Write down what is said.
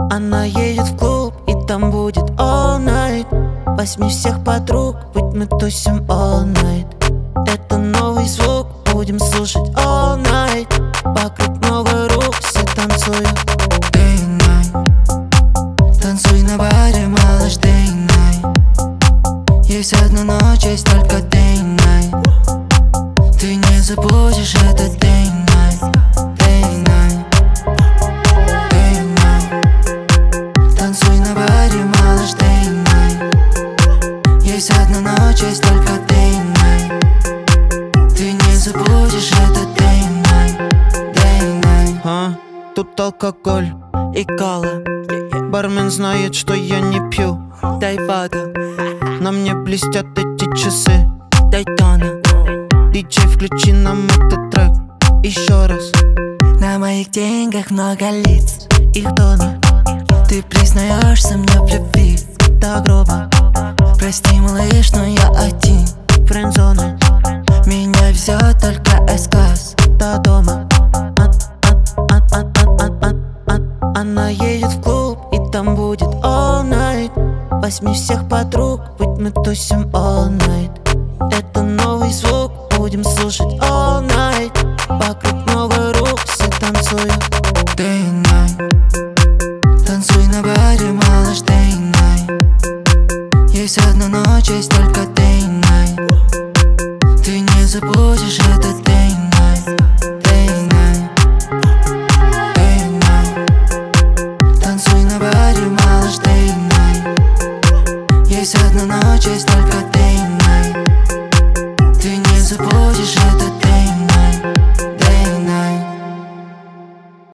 Она едет в клуб, и там будет all night. Возьми всех подруг, ведь мы тусим all night. Это новый звук, будем слушать all night. Вокруг много рук, все танцуют. Day and night. Танцуй на баре, малыш, day and night. Есть одна ночь, есть только day and night. Ты не забудешь этот day and night. Day and night. Day and night. Танцуй на баре, малыш, day and night. Есть одна ночь, есть только day and night. Ты не забудешь этот day and night. Day and night. Тут алкоголь и кола. Бармен знает, что я не пью. Дай воду. На мне блестят эти часы. Дай тона. Диджей, включи нам этот трек еще раз. На моих деньгах много лиц, Их тона. ты признаешься мне в любви. Да грубо. Прости, малыш, но я один. Френдзона. Меня везет только С-класс. До дома. Она едет в клуб, и там будет all night. Возьми всех подруг, ведь мы тусим all night. Это новый звук, будем слушать all night. Вокруг много рук, все танцуют. Day and night. Танцуй на баре,